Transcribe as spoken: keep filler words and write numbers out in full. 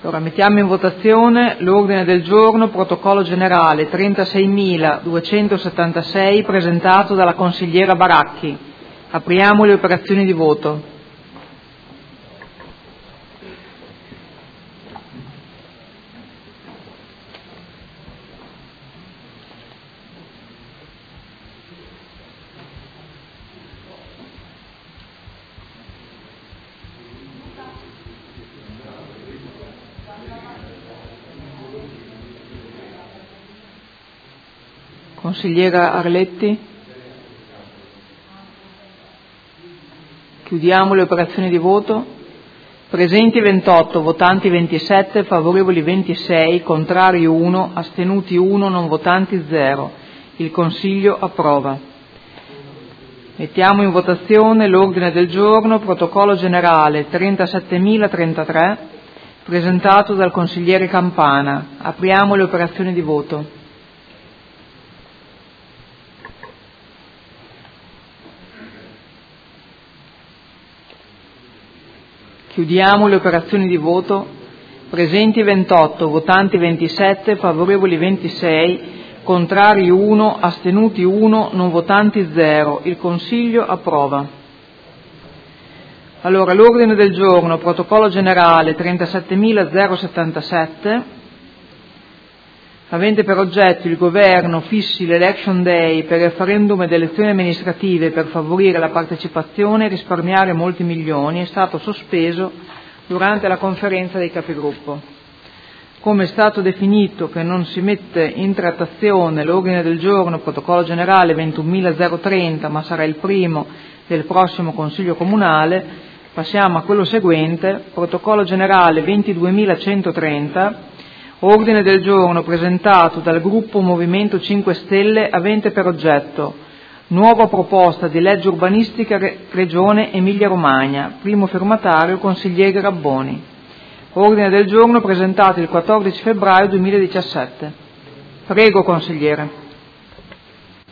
Allora, mettiamo in votazione l'ordine del giorno protocollo generale trentaseimiladuecentosettantasei presentato dalla consigliera Baracchi. Apriamo le operazioni di voto. Consigliera Arletti. Chiudiamo le operazioni di voto. Presenti ventotto, votanti ventisette, favorevoli ventisei, contrari uno, astenuti uno, non votanti zero. Il Consiglio approva. Mettiamo in votazione l'ordine del giorno protocollo generale trentasettemilatrentatré presentato dal consigliere Campana. Apriamo le operazioni di voto. Chiudiamo le operazioni di voto. Presenti ventotto, votanti ventisette, favorevoli ventisei, contrari uno, astenuti uno, non votanti zero. Il Consiglio approva. Allora, l'ordine del giorno, protocollo generale trentasettemilasettantasette, avente per oggetto il Governo fissi l'Election Day per il referendum ed elezioni amministrative per favorire la partecipazione e risparmiare molti milioni, è stato sospeso durante la conferenza dei capigruppo. Come è stato definito che non si mette in trattazione l'ordine del giorno protocollo generale ventunomilatrenta, ma sarà il primo del prossimo Consiglio Comunale, passiamo a quello seguente, protocollo generale ventiduemilacentotrenta, ordine del giorno presentato dal gruppo Movimento cinque Stelle avente per oggetto nuova proposta di legge urbanistica Regione Emilia-Romagna, primo firmatario consigliere Rabboni. Ordine del giorno presentato il quattordici febbraio duemiladiciassette. Prego, consigliere.